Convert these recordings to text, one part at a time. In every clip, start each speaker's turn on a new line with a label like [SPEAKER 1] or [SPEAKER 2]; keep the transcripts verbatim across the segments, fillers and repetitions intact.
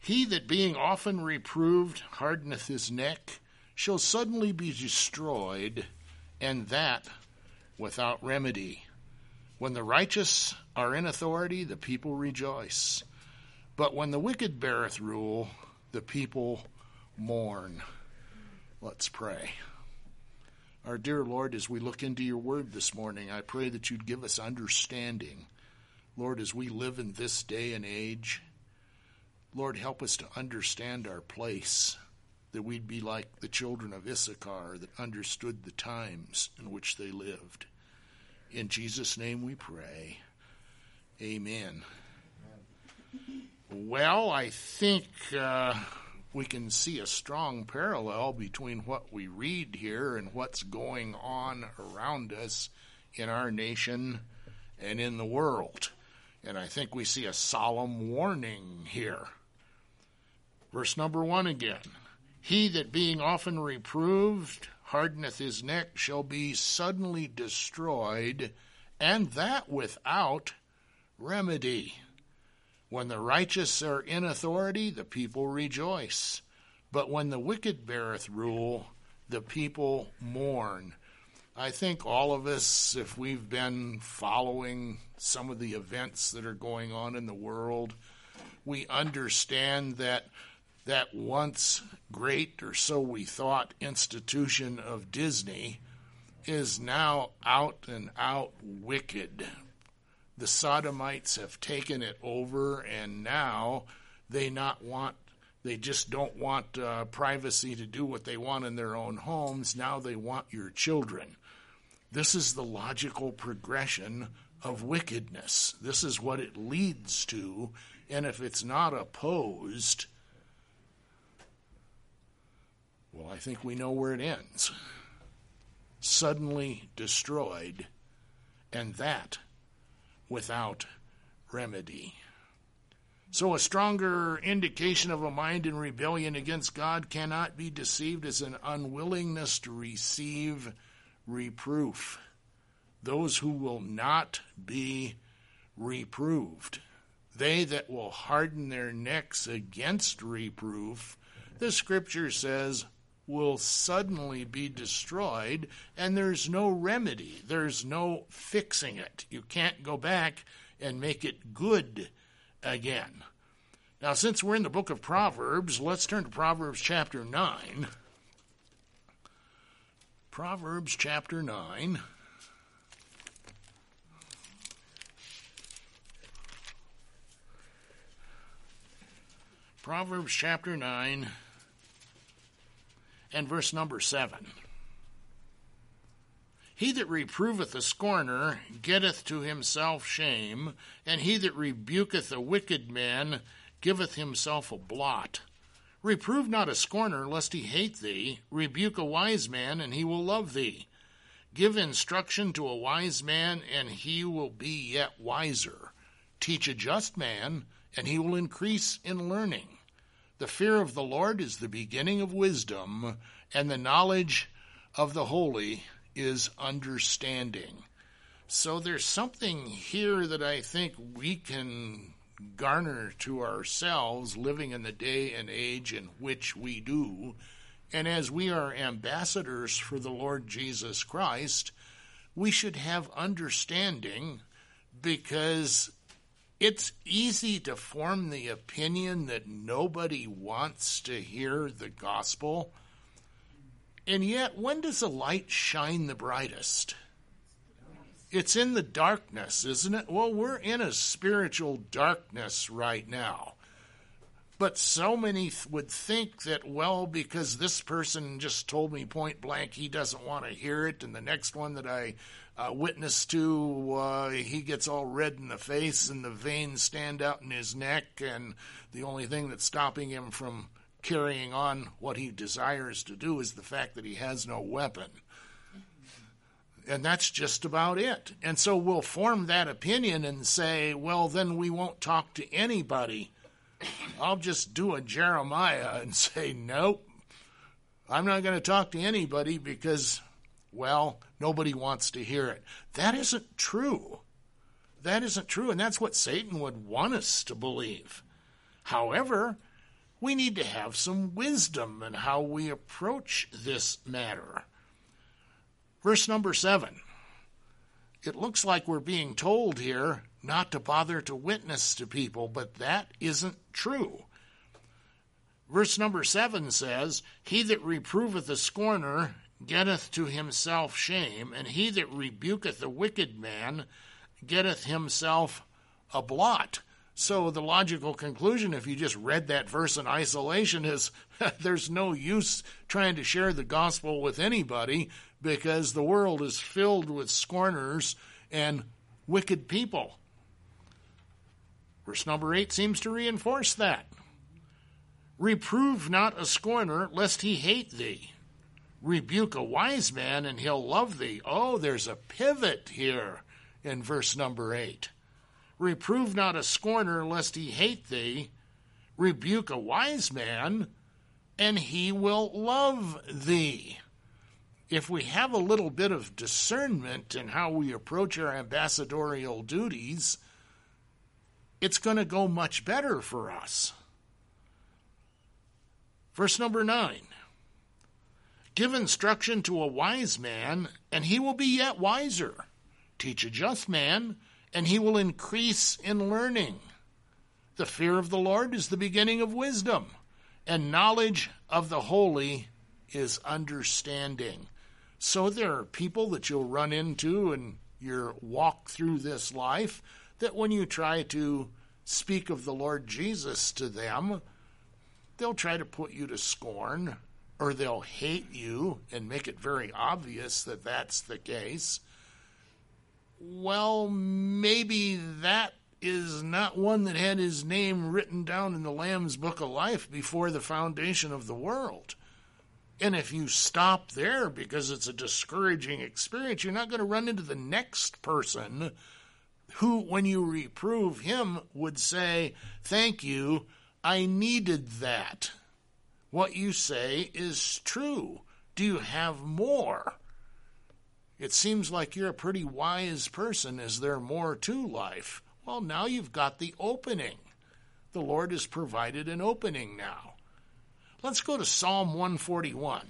[SPEAKER 1] He that being often reproved hardeneth his neck shall suddenly be destroyed, and that without remedy. When the righteous are in authority, the people rejoice. But when the wicked beareth rule, the people mourn. Let's pray. Our dear Lord, as we look into your word this morning, I pray that you'd give us understanding. Lord, as we live in this day and age, Lord, help us to understand our place, that we'd be like the children of Issachar that understood the times in which they lived. In Jesus' name we pray. Amen. Well, I think uh, we can see a strong parallel between what we read here and what's going on around us in our nation and in the world. And I think we see a solemn warning here. Verse number one again. He that being often reproved hardeneth his neck shall be suddenly destroyed, and that without remedy. When the righteous are in authority, the people rejoice. But when the wicked beareth rule, the people mourn. I think all of us, if we've been following some of the events that are going on in the world, we understand that that once great, or so we thought, institution of Disney is now out and out wicked. The sodomites have taken it over, and now they not want they just don't want uh, privacy to do what they want in their own homes. Now they want your children. This is the logical progression of wickedness. This is what it leads to, and if it's not opposed, well, I think we know where it ends. Suddenly destroyed, and that without remedy. So a stronger indication of a mind in rebellion against God cannot be deceived as an unwillingness to receive reproof. Those who will not be reproved, they that will harden their necks against reproof, the scripture says, will suddenly be destroyed, and there's no remedy. There's no fixing it. You can't go back and make it good again. Now, since we're in the book of Proverbs, let's turn to Proverbs chapter nine. Proverbs chapter nine. Proverbs chapter nine. And verse number seven. He that reproveth a scorner getteth to himself shame, and he that rebuketh a wicked man giveth himself a blot. Reprove not a scorner, lest he hate thee. Rebuke a wise man, and he will love thee. Give instruction to a wise man, and he will be yet wiser. Teach a just man, and he will increase in learning. The fear of the Lord is the beginning of wisdom, and the knowledge of the holy is understanding. So there's something here that I think we can garner to ourselves living in the day and age in which we do. And as we are ambassadors for the Lord Jesus Christ, we should have understanding, because it's easy to form the opinion that nobody wants to hear the gospel. And yet, when does the light shine the brightest? It's in the darkness, isn't it? Well, we're in a spiritual darkness right now. But so many th- would think that, well, because this person just told me point blank he doesn't want to hear it, and the next one that I uh, witness to, uh, he gets all red in the face and the veins stand out in his neck, and the only thing that's stopping him from carrying on what he desires to do is the fact that he has no weapon. And that's just about it. And so we'll form that opinion and say, well, then we won't talk to anybody. I'll just do a Jeremiah and say, nope, I'm not going to talk to anybody because, well, nobody wants to hear it. That isn't true. That isn't true, and that's what Satan would want us to believe. However, we need to have some wisdom in how we approach this matter. Verse number seven. It looks like we're being told here not to bother to witness to people, but that isn't true. Verse number seven says, he that reproveth a scorner getteth to himself shame, and he that rebuketh a wicked man getteth himself a blot. So the logical conclusion, if you just read that verse in isolation, is there's no use trying to share the gospel with anybody because the world is filled with scorners and wicked people. Verse number eight seems to reinforce that. Reprove not a scorner, lest he hate thee. Rebuke a wise man, and he'll love thee. Oh, there's a pivot here in verse number eight. Reprove not a scorner, lest he hate thee. Rebuke a wise man, and he will love thee. If we have a little bit of discernment in how we approach our ambassadorial duties, it's going to go much better for us. Verse number nine. Give instruction to a wise man, and he will be yet wiser. Teach a just man, and he will increase in learning. The fear of the Lord is the beginning of wisdom, and knowledge of the holy is understanding. So there are people that you'll run into in your walk through this life that when you try to speak of the Lord Jesus to them, they'll try to put you to scorn, or they'll hate you and make it very obvious that that's the case. Well, maybe that is not one that had his name written down in the Lamb's Book of Life before the foundation of the world. And if you stop there because it's a discouraging experience, you're not going to run into the next person who, when you reprove him, would say, thank you, I needed that. What you say is true. Do you have more? It seems like you're a pretty wise person. Is there more to life? Well, now you've got the opening. The Lord has provided an opening now. Let's go to Psalm one forty-one.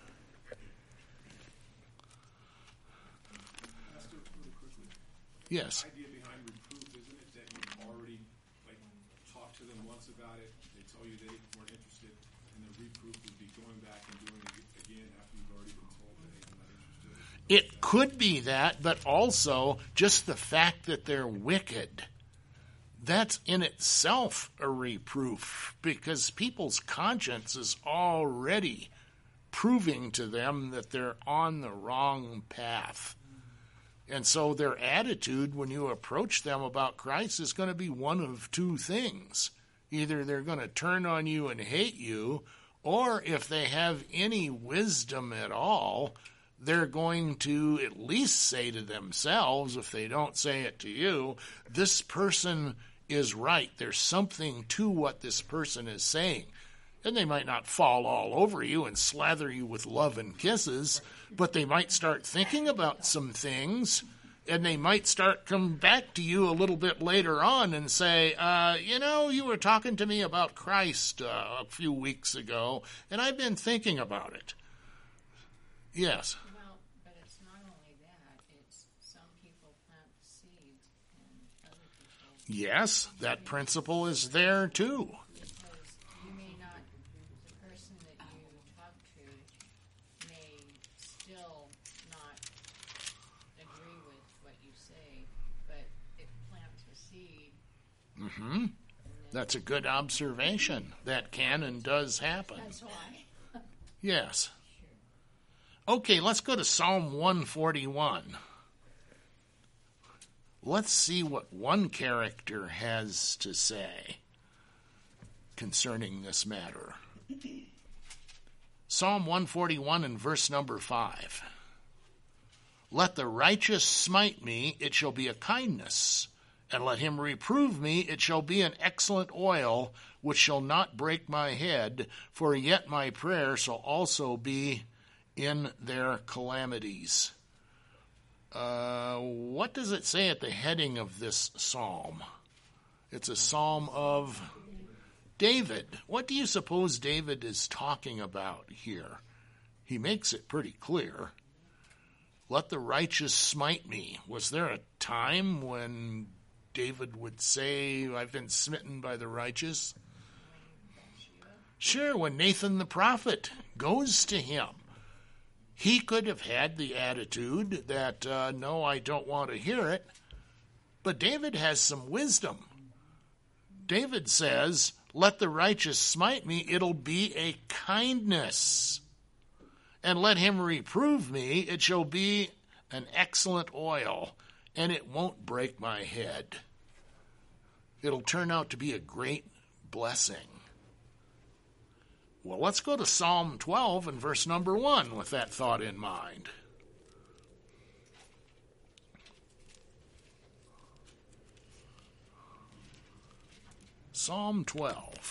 [SPEAKER 2] Pastor, really quickly.
[SPEAKER 1] Yes.
[SPEAKER 2] The idea behind reproof, isn't it that you've already like talked to them once about it, they tell you they weren't interested, and the reproof would be going back and doing it again after you've already been told that they're not interested?
[SPEAKER 1] It could be that, but also just the fact that they're wicked. That's in itself a reproof, because people's conscience is already proving to them that they're on the wrong path. And so their attitude when you approach them about Christ is going to be one of two things. Either they're going to turn on you and hate you, or if they have any wisdom at all, they're going to at least say to themselves, if they don't say it to you, this person is right. There's something to what this person is saying. And they might not fall all over you and slather you with love and kisses, but they might start thinking about some things, and they might start coming back to you a little bit later on and say, uh, you know, you were talking to me about Christ uh, a few weeks ago, and I've been thinking about it. Yes.
[SPEAKER 3] Well, but it's not only that. It's some people plant seeds and other people...
[SPEAKER 1] Yes, that principle is there too.
[SPEAKER 3] Because you may not, the person that you talk to may still not agree with what you say, but it plants a seed.
[SPEAKER 1] Mm-hmm. That's a good observation. That can and does happen.
[SPEAKER 3] That's why.
[SPEAKER 1] Yes. Okay, let's go to Psalm one forty-one. Let's see what one character has to say concerning this matter. Psalm one forty-one and verse number five. Let the righteous smite me, it shall be a kindness, and let him reprove me, it shall be an excellent oil, which shall not break my head, for yet my prayer shall also be in their calamities. Uh, what does it say at the heading of this psalm? It's a psalm of David, what do you suppose David is talking about here? He makes it pretty clear. Let the righteous smite me. Was there a time when David would say, I've been smitten by the righteous? Sure, when Nathan the prophet goes to him. He could have had the attitude that, uh, no, I don't want to hear it. But David has some wisdom. David says, let the righteous smite me, it'll be a kindness. And let him reprove me, it shall be an excellent oil, and it won't break my head. It'll turn out to be a great blessing. Well, let's go to Psalm twelve and verse number one with that thought in mind. Psalm twelve.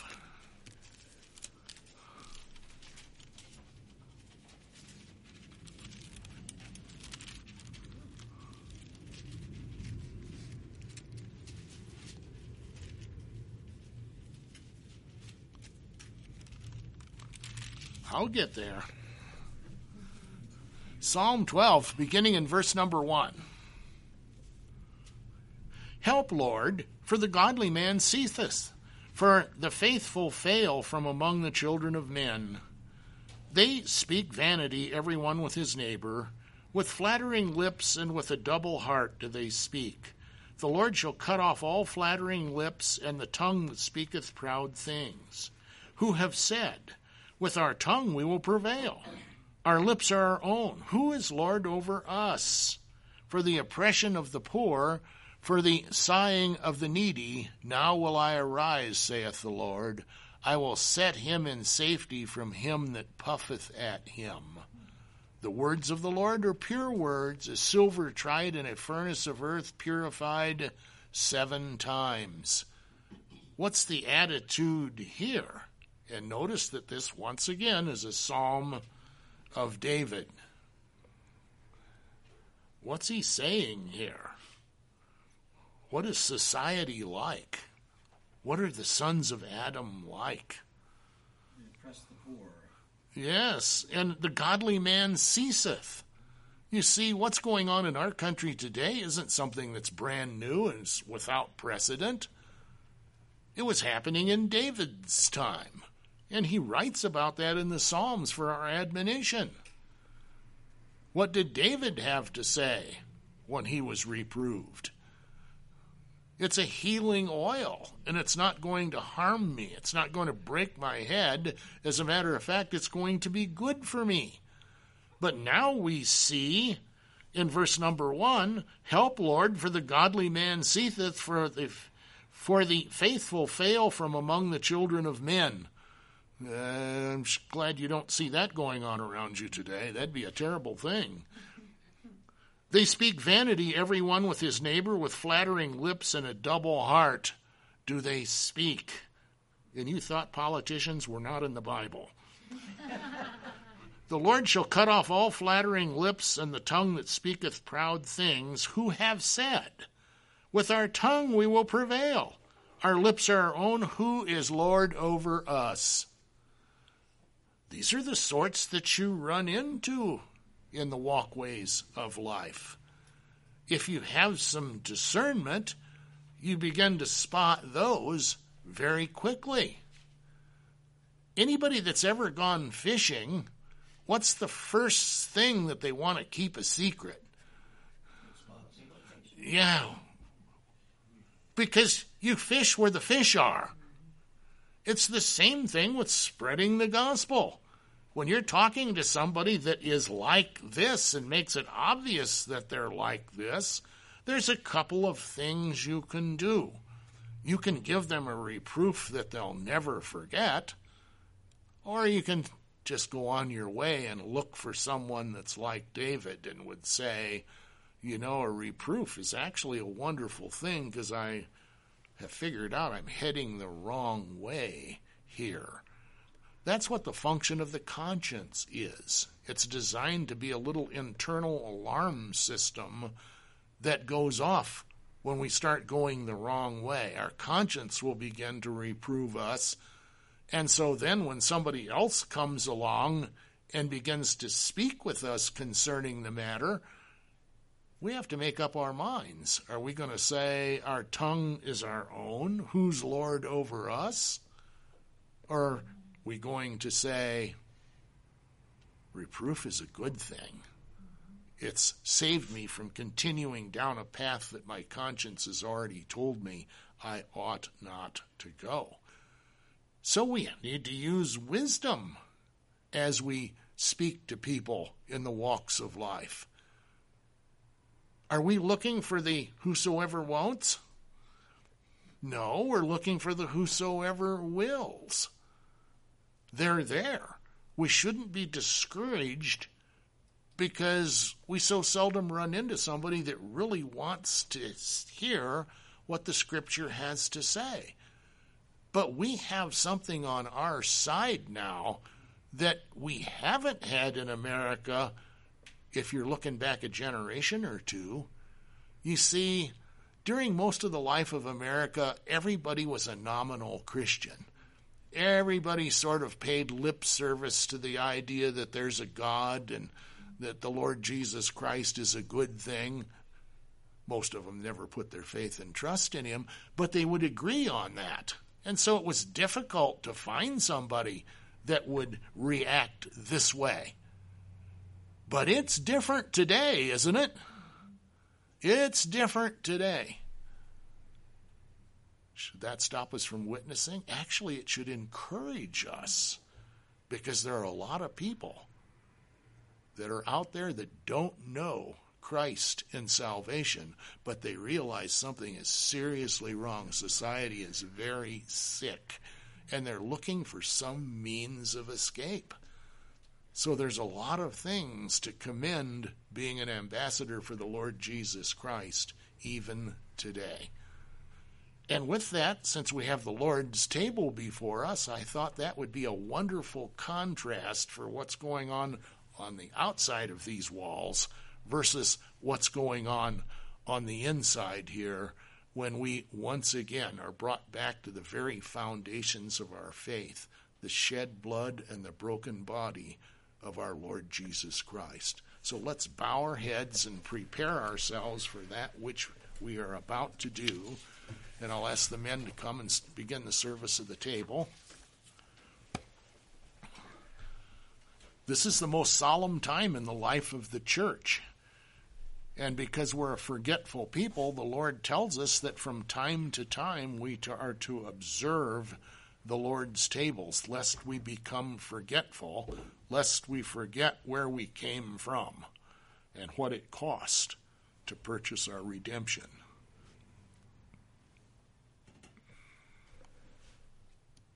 [SPEAKER 1] I'll get there. Psalm twelve, beginning in verse number one. Help, Lord, for the godly man ceaseth, for the faithful fail from among the children of men. They speak vanity, every one with his neighbor. With flattering lips and with a double heart do they speak. The Lord shall cut off all flattering lips and the tongue that speaketh proud things. Who have said, with our tongue we will prevail. Our lips are our own. Who is Lord over us? For the oppression of the poor, for the sighing of the needy, now will I arise, saith the Lord. I will set him in safety from him that puffeth at him. The words of the Lord are pure words, as silver tried in a furnace of earth, purified seven times. What's the attitude here? And notice that this, once again, is a psalm of David. What's he saying here? What is society like? What are the sons of Adam like?
[SPEAKER 4] They oppress the poor.
[SPEAKER 1] Yes, and the godly man ceaseth. You see, what's going on in our country today isn't something that's brand new and is without precedent. It was happening in David's time. And he writes about that in the Psalms for our admonition. What did David have to say when he was reproved? It's a healing oil, and it's not going to harm me. It's not going to break my head. As a matter of fact, it's going to be good for me. But now we see in verse number one, help, Lord, for the godly man ceaseth, for the, for the faithful fail from among the children of men. Uh, I'm glad you don't see that going on around you today. That'd be a terrible thing. They speak vanity, every one with his neighbor, with flattering lips and a double heart do they speak. And you thought politicians were not in the Bible. The Lord shall cut off all flattering lips and the tongue that speaketh proud things, who have said, with our tongue we will prevail. Our lips are our own. Who is Lord over us? These are the sorts that you run into in the walkways of life. If you have some discernment, you begin to spot those very quickly. Anybody that's ever gone fishing, what's the first thing that they want to keep a secret? Yeah. Because you fish where the fish are. It's the same thing with spreading the gospel. When you're talking to somebody that is like this and makes it obvious that they're like this, there's a couple of things you can do. You can give them a reproof that they'll never forget, or you can just go on your way and look for someone that's like David and would say, you know, a reproof is actually a wonderful thing because I have figured out I'm heading the wrong way here. That's what the function of the conscience is. It's designed to be a little internal alarm system that goes off when we start going the wrong way. Our conscience will begin to reprove us And so then when somebody else comes along and begins to speak with us concerning the matter, we have to make up our minds. Are we going to say our tongue is our own? Who's Lord over us? Or are we going to say reproof is a good thing? It's saved me from continuing down a path that my conscience has already told me I ought not to go. So we need to use wisdom as we speak to people in the walks of life. Are we looking for the whosoever won't? No, we're looking for the whosoever wills. They're there. We shouldn't be discouraged because we so seldom run into somebody that really wants to hear what the Scripture has to say. But we have something on our side now that we haven't had in America. If you're looking back a generation or two, you see, during most of the life of America, everybody was a nominal Christian. Everybody sort of paid lip service to the idea that there's a God and that the Lord Jesus Christ is a good thing. Most of them never put their faith and trust in him, but they would agree on that. And so it was difficult to find somebody that would react this way. But it's different today, isn't it? It's different today. Should that stop us from witnessing? Actually, it should encourage us, because there are a lot of people that are out there that don't know Christ and salvation, but they realize something is seriously wrong. Society is very sick, and they're looking for some means of escape. So there's a lot of things to commend being an ambassador for the Lord Jesus Christ, even today. And with that, since we have the Lord's table before us, I thought that would be a wonderful contrast for what's going on on the outside of these walls versus what's going on on the inside here when we once again are brought back to the very foundations of our faith, the shed blood and the broken body of our Lord Jesus Christ. So let's bow our heads and prepare ourselves for that which we are about to do. And I'll ask the men to come and begin the service of the table. This is the most solemn time in the life of the church. And because we're a forgetful people, the Lord tells us that from time to time we are to observe the Lord's tables, lest we become forgetful, lest we forget where we came from and what it cost to purchase our redemption.